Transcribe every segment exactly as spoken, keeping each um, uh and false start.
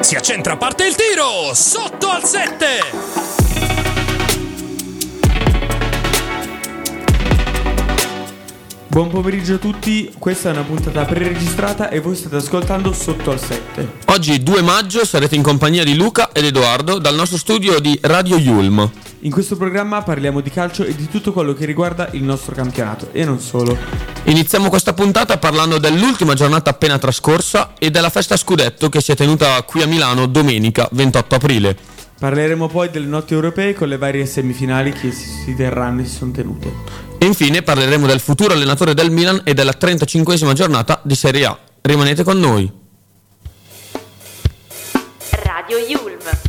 Si accentra, parte il tiro, sotto al sette. Buon pomeriggio a tutti, questa è una puntata preregistrata e voi state ascoltando Sotto al sette. Oggi due maggio sarete in compagnia di Luca ed Edoardo dal nostro studio di Radio Yulm. In questo programma parliamo di calcio e di tutto quello che riguarda il nostro campionato e non solo. Iniziamo questa puntata parlando dell'ultima giornata appena trascorsa e della festa scudetto che si è tenuta qui a Milano domenica ventotto aprile. Parleremo poi delle notti europee con le varie semifinali che si terranno e si sono tenute. E infine parleremo del futuro allenatore del Milan e della trentacinquesima giornata di Serie A. Rimanete con noi. Radio Yulm.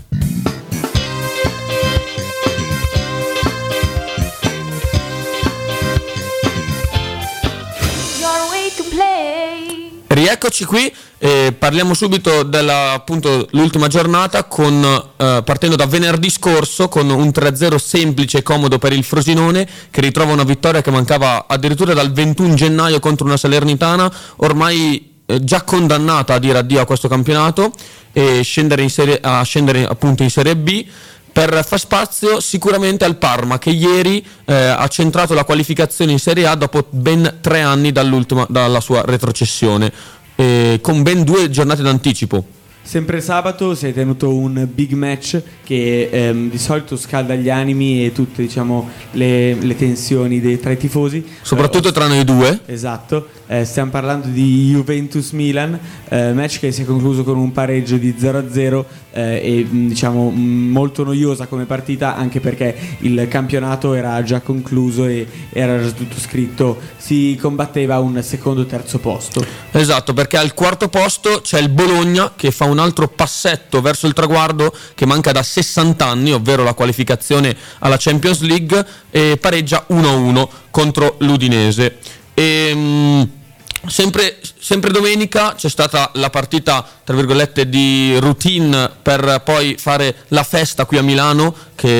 Your way to play. Rieccoci qui, eh, parliamo subito della appunto l'ultima giornata con, eh, partendo da venerdì scorso con un tre a zero semplice e comodo per il Frosinone che ritrova una vittoria che mancava addirittura dal ventuno gennaio contro una Salernitana ormai eh, già condannata a dire addio a questo campionato e scendere in serie, a scendere appunto in Serie B, per far spazio sicuramente al Parma che ieri eh, ha centrato la qualificazione in Serie A dopo ben tre anni dall'ultima, dalla sua retrocessione, eh, con ben due giornate d'anticipo. Sempre sabato si è tenuto un big match che ehm, di solito scalda gli animi e tutte, diciamo, le, le tensioni dei, tra i tifosi. Soprattutto eh, tra noi due. Esatto, eh, stiamo parlando di Juventus-Milan, eh, match che si è concluso con un pareggio di zero a zero eh, e diciamo molto noiosa come partita, anche perché il campionato era già concluso e era già tutto scritto, si combatteva un secondo terzo posto. Esatto, perché al quarto posto c'è il Bologna che fa un altro passetto verso il traguardo che manca da sessanta anni, ovvero la qualificazione alla Champions League, e pareggia uno a uno contro l'Udinese. E, mh, sempre, sempre domenica c'è stata la partita tra virgolette di routine per poi fare la festa qui a Milano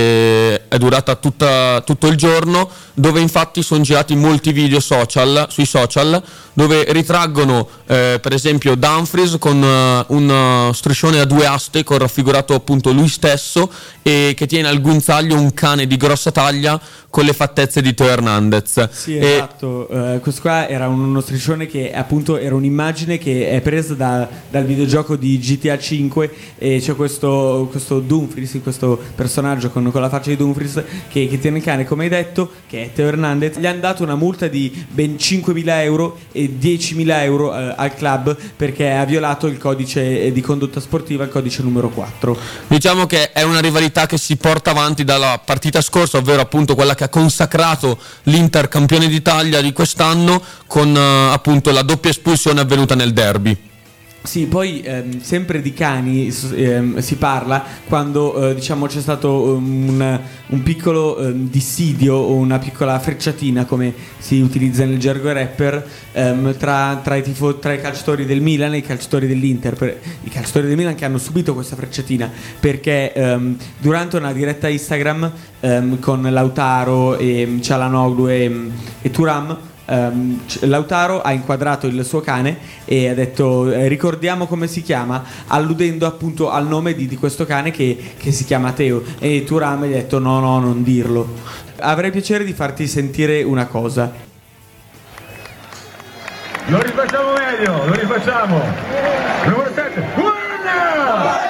che è durata tutta, tutto il giorno, dove infatti sono girati molti video social sui social dove ritraggono eh, per esempio Dumfries con uh, un uh, striscione a due aste con raffigurato appunto lui stesso e che tiene al guinzaglio un cane di grossa taglia con le fattezze di Teo Hernandez. Sì, e... esatto, uh, questo qua era uno striscione che appunto era un'immagine che è presa da, dal videogioco di G T A cinque e c'è questo, questo Dumfries, questo personaggio con, con la faccia di Dumfries che, che tiene il cane, come hai detto, che è Teo Hernandez. Gli hanno dato una multa di ben cinquemila euro e diecimila euro uh, al club perché ha violato il codice di condotta sportiva, il codice numero quattro. Diciamo che è una rivalità che si porta avanti dalla partita scorsa, ovvero appunto quella che ha consacrato l'Inter campione d'Italia di quest'anno, con uh, appunto la doppia espulsione avvenuta nel derby. Sì, poi ehm, sempre di cani ehm, si parla quando eh, diciamo c'è stato un, un piccolo ehm, dissidio o una piccola frecciatina, come si utilizza nel gergo rapper, ehm, tra, tra, i tifo, tra i calciatori del Milan e i calciatori dell'Inter. Per, i calciatori del Milan che hanno subito questa frecciatina perché ehm, durante una diretta Instagram ehm, con Lautaro e Çalhanoğlu e, e Thuram, Um, Lautaro ha inquadrato il suo cane e ha detto eh, ricordiamo come si chiama, alludendo appunto al nome di, di questo cane che, che si chiama Teo, e Thuram ha detto no no non dirlo. Avrei piacere di farti sentire una cosa. Lo rifacciamo meglio, lo rifacciamo. Numero sette, guarda!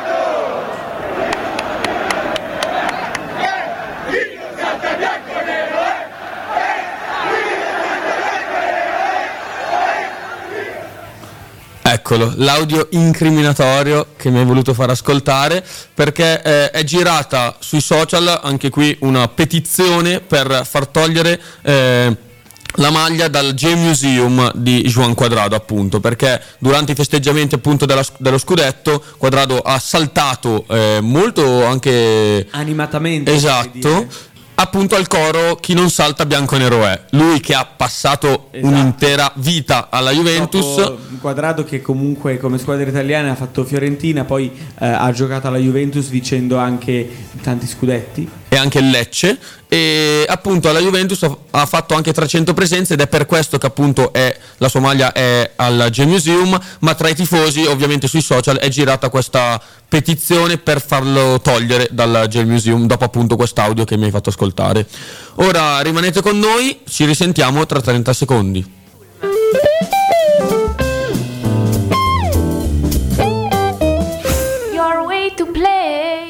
Eccolo, l'audio incriminatorio che mi hai voluto far ascoltare, perché eh, è girata sui social anche qui una petizione per far togliere eh, la maglia dal J-Museum di Juan Cuadrado, appunto, perché durante i festeggiamenti appunto della, dello scudetto Cuadrado ha saltato eh, molto anche animatamente, esatto, appunto al coro "chi non salta bianco nero è". Lui che ha passato esatto. un'intera vita alla Juventus. Dopo Cuadrado che comunque come squadra italiana ha fatto Fiorentina, poi eh, ha giocato alla Juventus vincendo anche tanti scudetti. e anche il Lecce, e appunto alla Juventus ha fatto anche trecento presenze ed è per questo che appunto è, la sua maglia è al Gymnasium, ma tra i tifosi ovviamente sui social è girata questa petizione per farlo togliere dal Gymnasium dopo appunto quest'audio che mi hai fatto ascoltare. Ora rimanete con noi, ci risentiamo tra trenta secondi. Your way to play.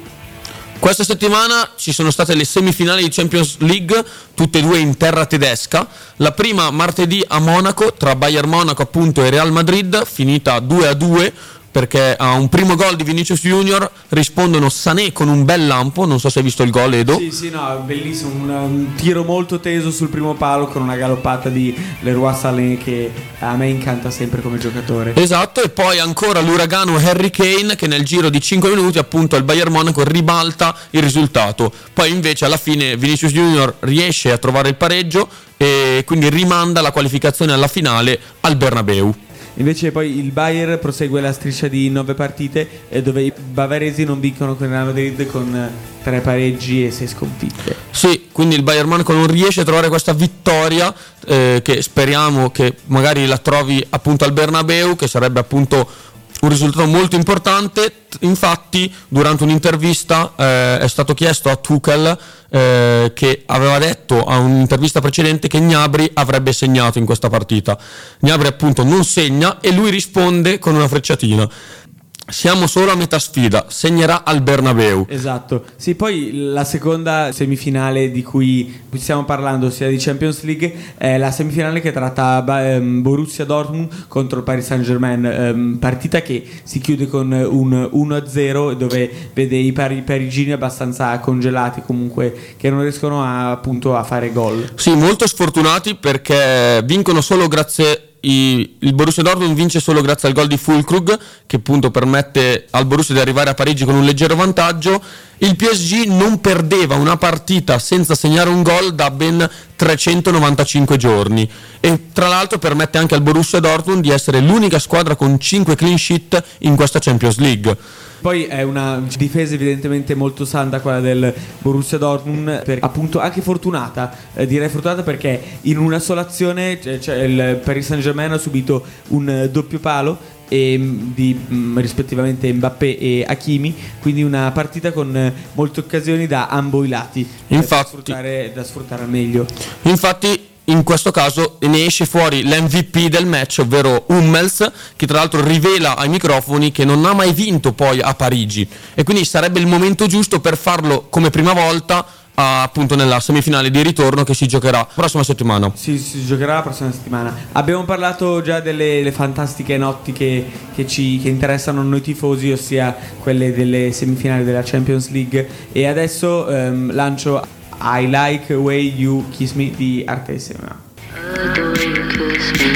Questa settimana ci sono state le semifinali di Champions League, tutte e due in terra tedesca. La prima martedì a Monaco tra Bayern Monaco appunto e Real Madrid, finita due a due, perché a un primo gol di Vinicius Junior rispondono Sané con un bel lampo, non so se hai visto il gol, Edo. Sì, sì, no, bellissimo, un, un tiro molto teso sul primo palo con una galoppata di Leroy Sané che a me incanta sempre come giocatore. Esatto, e poi ancora l'uragano Harry Kane che nel giro di cinque minuti appunto il Bayern Monaco ribalta il risultato. Poi invece alla fine Vinicius Junior riesce a trovare il pareggio e quindi rimanda la qualificazione alla finale al Bernabeu. Invece poi il Bayern prosegue la striscia di nove partite eh, dove i bavaresi non vincono con il Real Madrid con tre pareggi e sei sconfitte. Sì, quindi il Bayern Monaco non riesce a trovare questa vittoria eh, che speriamo che magari la trovi appunto al Bernabeu, che sarebbe appunto un risultato molto importante. Infatti durante un'intervista eh, è stato chiesto a Tuchel eh, che aveva detto a un'intervista precedente che Gnabry avrebbe segnato in questa partita. Gnabry appunto non segna e lui risponde con una frecciatina: siamo solo a metà sfida, segnerà al Bernabeu. Esatto. Sì, poi la seconda semifinale di cui stiamo parlando, sia di Champions League, è la semifinale che tratta um, Borussia Dortmund contro il Paris Saint-Germain, um, partita che si chiude con un uno a zero dove vede i pari- parigini abbastanza congelati, comunque, che non riescono a, appunto a fare gol. Sì, molto sfortunati perché vincono solo grazie il Borussia Dortmund vince solo grazie al gol di Füllkrug, che appunto permette al Borussia di arrivare a Parigi con un leggero vantaggio. Il P S G non perdeva una partita senza segnare un gol da ben trecentonovantacinque giorni e tra l'altro permette anche al Borussia Dortmund di essere l'unica squadra con cinque clean sheet in questa Champions League. Poi è una difesa evidentemente molto santa quella del Borussia Dortmund, per, appunto anche fortunata, eh, direi fortunata perché in una sola azione cioè, cioè il Paris Saint-Germain ha subito un eh, doppio palo e, di mh, rispettivamente Mbappé e Hakimi, quindi una partita con eh, molte occasioni da ambo i lati, infatti, da sfruttare, da sfruttare al meglio. Infatti in questo caso ne esce fuori l'M V P del match, ovvero Hummels, che tra l'altro rivela ai microfoni che non ha mai vinto poi a Parigi e quindi sarebbe il momento giusto per farlo come prima volta appunto nella semifinale di ritorno che si giocherà la prossima settimana. Sì, si giocherà la prossima settimana. Abbiamo parlato già delle le fantastiche notti che, che ci che interessano a noi tifosi, ossia quelle delle semifinali della Champions League, e adesso ehm, lancio I Like the Way You Kiss Me di Arte S M A. I like the way you kiss me.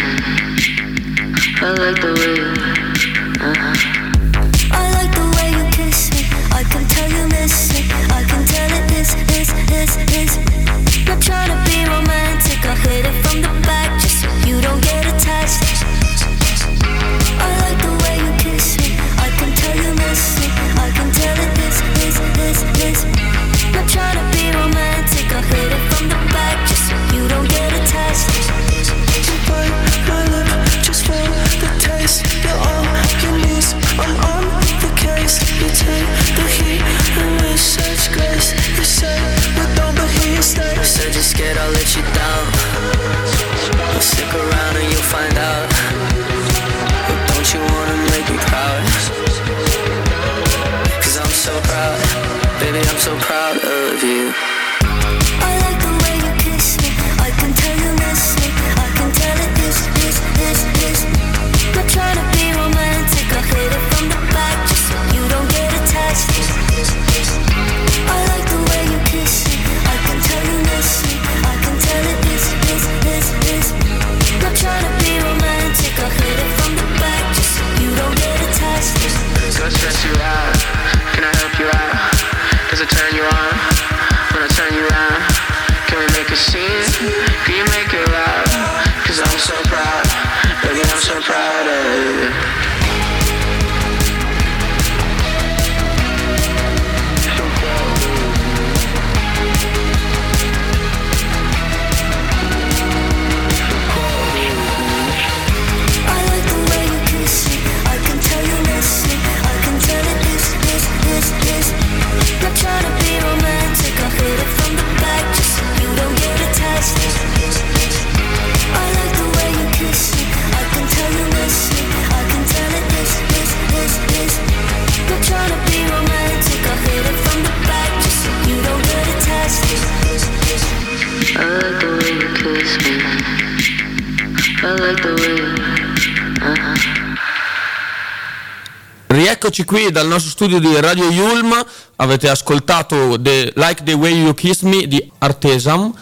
I like the way you, uh-huh. I like the way you kiss me. I can tell you miss me. I can tell it is, is, is, is. Not trying to be romantic. I hit it from the back just so you don't get attached. I like the way you kiss me. I can tell you miss me. I can tell it is, is, is, is. Not trying to be romantic. I hit it from the back just so you don't get attached. You bite my lip just for the taste. You're on your knees, I'm on the case. You take the heat and with such grace. You say we're done but here you stay. You said you're scared I'll let you down. Well, stick around and you'll find out. But don't you wanna make me proud? Cause I'm so proud. Baby, I'm so proud of you. I like the way you kiss me. I can tell you miss me. I can tell it is, is, is, is. Not trying to be romantic. I hit it from the back just so you don't get attached. I like the way you kiss me. I can tell you miss me. I can tell it is, is, is, is. Not trying to be romantic. I hit it from the back just so you don't get attached. Go stress you out. Can I help you out? Does it turn you on? Eccoci qui dal nostro studio di Radio Yulm. Avete ascoltato the, Like the Way You Kiss Me di Artesam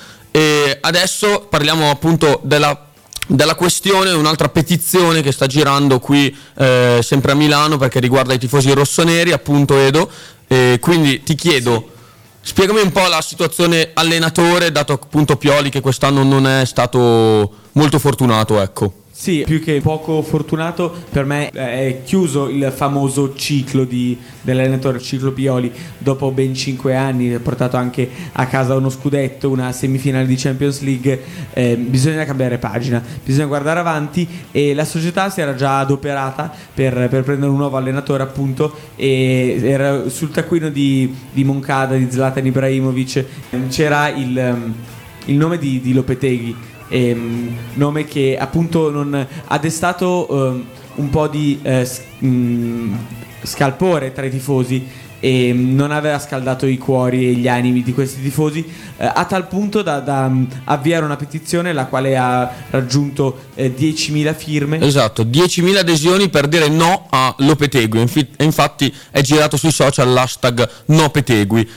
e adesso parliamo appunto della, della questione, un'altra petizione che sta girando qui eh, sempre a Milano, perché riguarda i tifosi rossoneri, appunto, Edo. E quindi ti chiedo, spiegami un po' la situazione allenatore, dato appunto Pioli che quest'anno non è stato molto fortunato, ecco. Sì, più che poco fortunato, per me è chiuso il famoso ciclo di, dell'allenatore, ciclo Pioli. Dopo ben cinque anni ha portato anche a casa uno scudetto, una semifinale di Champions League. Eh, bisogna cambiare pagina, bisogna guardare avanti, e la società si era già adoperata per, per prendere un nuovo allenatore, appunto, e era sul taccuino di, di Moncada, di Zlatan Ibrahimovic, c'era il, il nome di, di Lopetegui. Ehm, nome che appunto non ha destato um, un po' di eh, s- mh, scalpore tra i tifosi, e non aveva scaldato i cuori e gli animi di questi tifosi, eh, a tal punto da, da um, avviare una petizione la quale ha raggiunto eh, diecimila firme. Esatto, diecimila adesioni per dire no a Lopetegui, Infi- e infatti è girato sui social l'hashtag NoPetegui,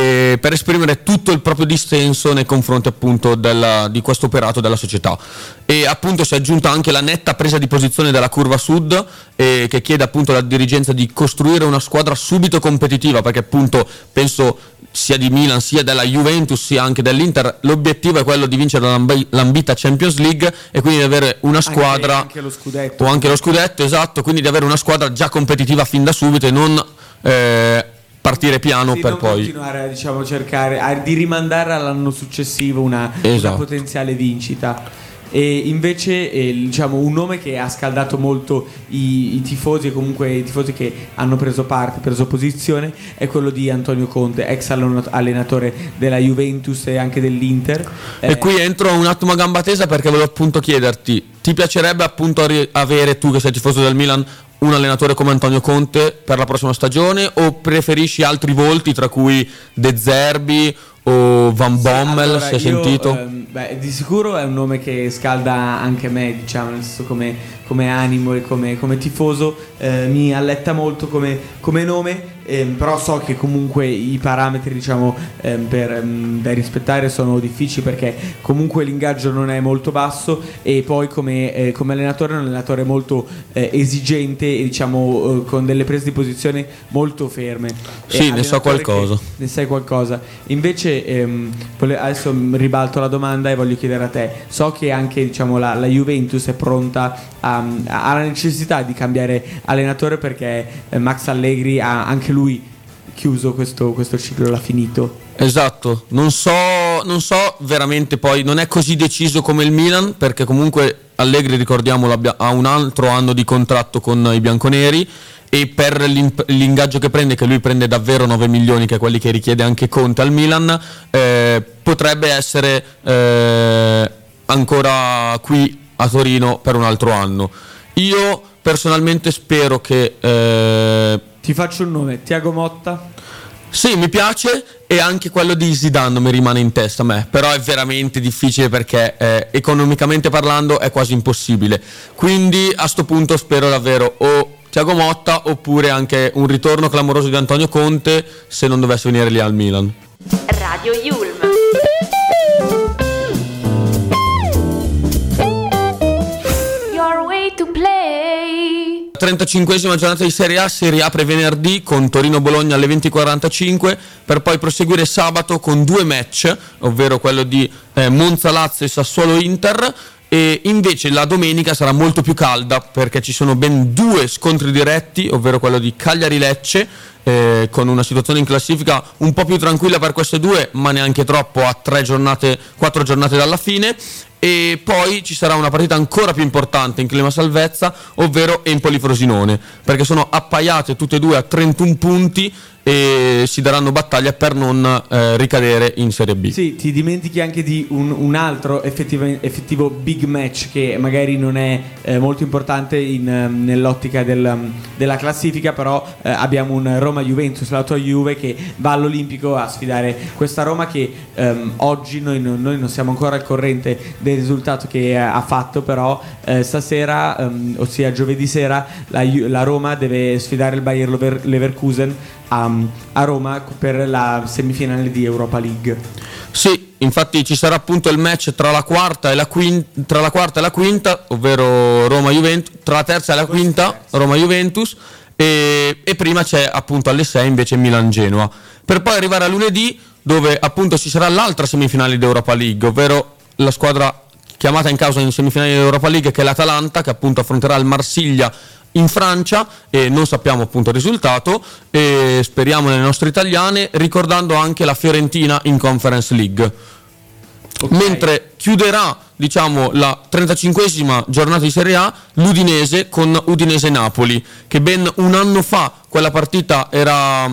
e per esprimere tutto il proprio dissenso nei confronti appunto della, di questo operato della società. E appunto si è aggiunta anche la netta presa di posizione della Curva Sud, eh, che chiede appunto alla dirigenza di costruire una squadra subito competitiva, perché appunto penso sia di Milan sia della Juventus sia anche dell'Inter l'obiettivo è quello di vincere l'ambi- l'ambita Champions League, e quindi di avere una squadra anche, anche lo scudetto, o anche lo scudetto, esatto, quindi di avere una squadra già competitiva fin da subito e non eh, partire piano sì, per non poi continuare a, diciamo, cercare a, di rimandare all'anno successivo una, esatto. una potenziale vincita. E invece eh, diciamo un nome che ha scaldato molto i, i tifosi, e comunque i tifosi che hanno preso parte, preso posizione, è quello di Antonio Conte, ex allenatore della Juventus e anche dell'Inter. E eh, qui entro un attimo a gamba tesa, perché volevo appunto chiederti, ti piacerebbe appunto avere, tu che sei tifoso del Milan, un allenatore come Antonio Conte per la prossima stagione, o preferisci altri volti, tra cui De Zerbi o Van Bommel? Allora, si è io, sentito? Ehm, beh, di sicuro è un nome che scalda anche me, diciamo, nel senso come, come animo e come, come tifoso, eh, mi alletta molto come, come nome, ehm, però so che comunque i parametri, diciamo, ehm, per, ehm, da rispettare sono difficili, perché comunque l'ingaggio non è molto basso, e poi come, eh, come allenatore è un allenatore molto eh, esigente e, diciamo, eh, con delle prese di posizione molto ferme. Sì, Eh, ne so qualcosa. che, ne sai qualcosa. Invece ehm, vole- adesso ribalto la domanda e voglio chiedere a te, so che anche, diciamo, la, la Juventus è pronta a, ha la necessità di cambiare allenatore, perché eh, Max Allegri ha anche lui chiuso questo, questo ciclo, l'ha finito. Esatto, non so, non so veramente, poi non è così deciso come il Milan, perché comunque Allegri, ricordiamolo, abbia- ha un altro anno di contratto con i bianconeri, e per l'ingaggio che prende, che lui prende davvero nove milioni, che è quelli che richiede anche Conte al Milan, eh, potrebbe essere eh, ancora qui a Torino per un altro anno. Io personalmente spero che eh... ti faccio un nome, Thiago Motta. Sì, mi piace, e anche quello di Zidane mi rimane in testa a me, però è veramente difficile, perché eh, economicamente parlando è quasi impossibile, quindi a sto punto spero davvero o Thiago Motta oppure anche un ritorno clamoroso di Antonio Conte, se non dovesse venire lì al Milan. Radio Yulm. Your way to play. trentacinquesima giornata di Serie A si riapre venerdì con Torino-Bologna alle venti e quarantacinque, per poi proseguire sabato con due match, ovvero quello di eh, Monza-Lazio e Sassuolo-Inter. E invece la domenica sarà molto più calda, perché ci sono ben due scontri diretti, ovvero quello di Cagliari-Lecce, eh, con una situazione in classifica un po' più tranquilla per queste due, ma neanche troppo, a tre giornate, quattro giornate dalla fine. E poi ci sarà una partita ancora più importante in clima salvezza, ovvero Empoli-Frosinone, perché sono appaiate tutte e due a trentuno punti e si daranno battaglia per non eh, ricadere in Serie B. Sì, ti dimentichi anche di un, un altro effettivo, effettivo big match, che magari non è eh, molto importante in, nell'ottica del, della classifica, però eh, abbiamo un Roma-Juventus, la tua Juve che va all'Olimpico a sfidare questa Roma che ehm, oggi noi, noi non siamo ancora al corrente del risultato che ha fatto, però eh, stasera, um, ossia giovedì sera, la, la Roma deve sfidare il Bayer Lever- Leverkusen a, a Roma per la semifinale di Europa League. Sì, infatti ci sarà appunto il match tra la quarta e la quinta, tra la quarta e la quinta, ovvero Roma-Juventus, tra la terza e la quinta, Roma-Juventus, e, e prima c'è appunto alle sei invece Milan-Genoa, per poi arrivare a lunedì, dove appunto ci sarà l'altra semifinale di Europa League, ovvero la squadra chiamata in causa in semifinale di Europa League, che è l'Atalanta, che appunto affronterà il Marsiglia in Francia, e non sappiamo appunto il risultato, e speriamo nelle nostre italiane, ricordando anche la Fiorentina in Conference League. Okay. Mentre chiuderà, diciamo, la trentacinquesima giornata di Serie A l'Udinese con Udinese-Napoli, che ben un anno fa quella partita era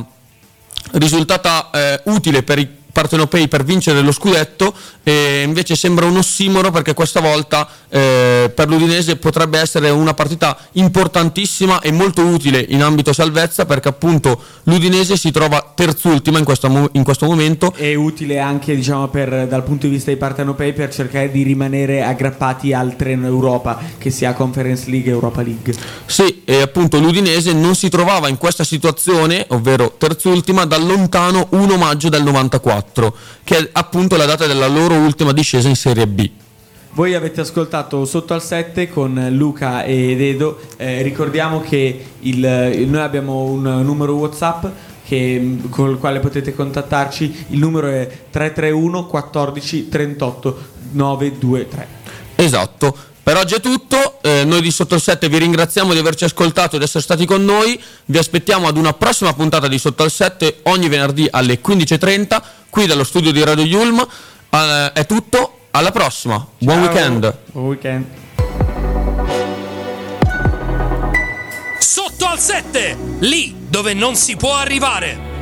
risultata eh, utile per i partenopei per vincere lo scudetto, e invece sembra un ossimoro, perché questa volta eh, per l'Udinese potrebbe essere una partita importantissima e molto utile in ambito salvezza, perché appunto l'Udinese si trova terzultima in questo, in questo momento. È utile anche, diciamo, per, dal punto di vista dei partenopei, per cercare di rimanere aggrappati al treno Europa, che sia Conference League e Europa League. Sì, e appunto l'Udinese non si trovava in questa situazione, ovvero terzultima, dal lontano primo maggio del novantaquattro, che è appunto la data della loro ultima discesa in Serie B. Voi avete ascoltato Sotto al sette con Luca ed Edo. Eh, ricordiamo che il, il, noi abbiamo un numero WhatsApp che, con il quale potete contattarci. Il numero è tre tre uno quattordici trentotto novecentoventitré. Esatto. Per oggi è tutto, eh, noi di Sotto il sette vi ringraziamo di averci ascoltato ed essere stati con noi. Vi aspettiamo ad una prossima puntata di Sotto al sette ogni venerdì alle quindici e trenta qui dallo studio di Radio Yulm. Eh, è tutto, alla prossima. Ciao. Buon weekend. Buon weekend. Sotto al sette, lì dove non si può arrivare.